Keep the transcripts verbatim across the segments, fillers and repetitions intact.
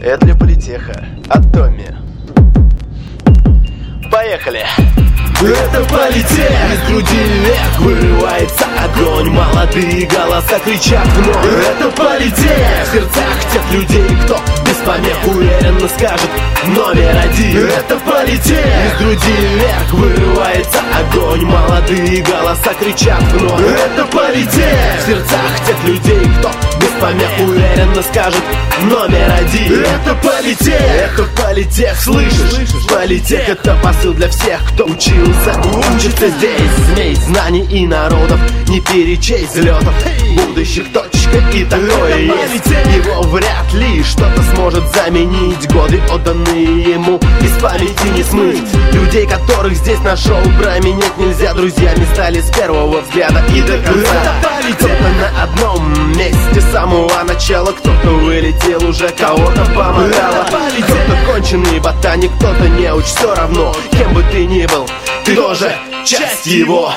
Это для политеха от Томми. Поехали! Это политех, из груди вверх вырывается огонь. Молодые голоса кричат вновь. Это политех, в сердцах тех людей, кто без помех уверенно скажет номер один. Это политех, из груди вверх вырывается огонь. Молодые голоса кричат вновь. Это политех, в сердцах тех людей, кто без помех уверенно скажет номер один. Это политех, это политех, слышишь? Политех — это посыл для всех, кто учился, учится здесь. Змей знаний и народов, не перечесть взлетов будущих, точка и такое есть. Его вряд ли что-то сможет заменить. Годы, отданные ему, из памяти не смыть. Людей, которых здесь на шоу променять нельзя. Друзьями стали с первого взгляда и до конца. Кто-то на одном месте с самого начала, кто-то вылетел уже, кого-то помогало. Кто-то конченый ботаник, кто-то неуч, все равно, кем бы ты ни был, ты тоже часть его.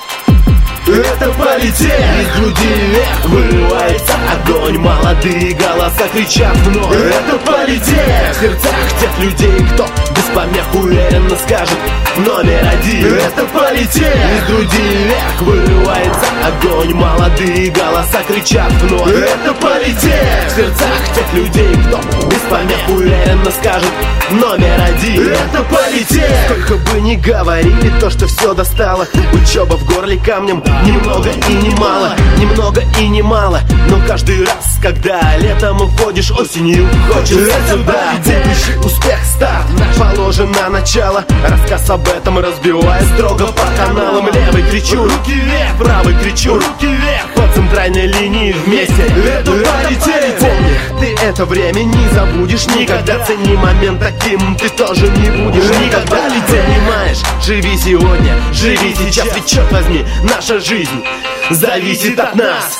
Это политех, из груди вверх вырывается огонь. Молодые голоса кричат вновь. Это политех, в сердцах тех людей, кто без помех уверенно скажет номер один. Это политех, из груди вверх вырывается огонь. Молодые голоса кричат вновь. Это политех, в сердцах тех людей, кто без помех уверенно скажет номер один. Это политех. Сколько бы ни говорили то, что все достало, учеба в горле камнем, немного и не мало, немного и не мало. Но каждый раз, когда летом уходишь, осенью хочется сюда. Будущий успех, старт, положено начало. Рассказ об этом разбивая строго по каналам. Левый кричу, руки вверх, правый кричу, руки вверх. По центральной линии вместе. Это политех. Помни, ты это время не забудешь никогда. Цени момент таким, ты тоже не будешь никогда. Понимаешь, живи сегодня, живи сейчас. Ведь черт возьми, наша жизнь зависит от нас.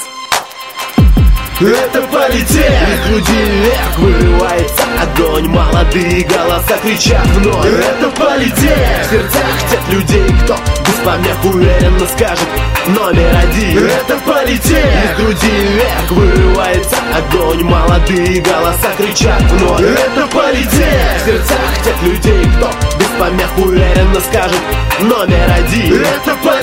Это политех, из груди вверх вырывается огонь. Молодые голоса кричат вновь. Это политех, в сердцах тех людей, кто без помех уверенно скажет номер один. Это политех, из груди вверх вырывается огонь. Молодые голоса кричат вновь. Это политех, в сердцах тех людей, кто без помех уверенно скажет номер один. Это политех.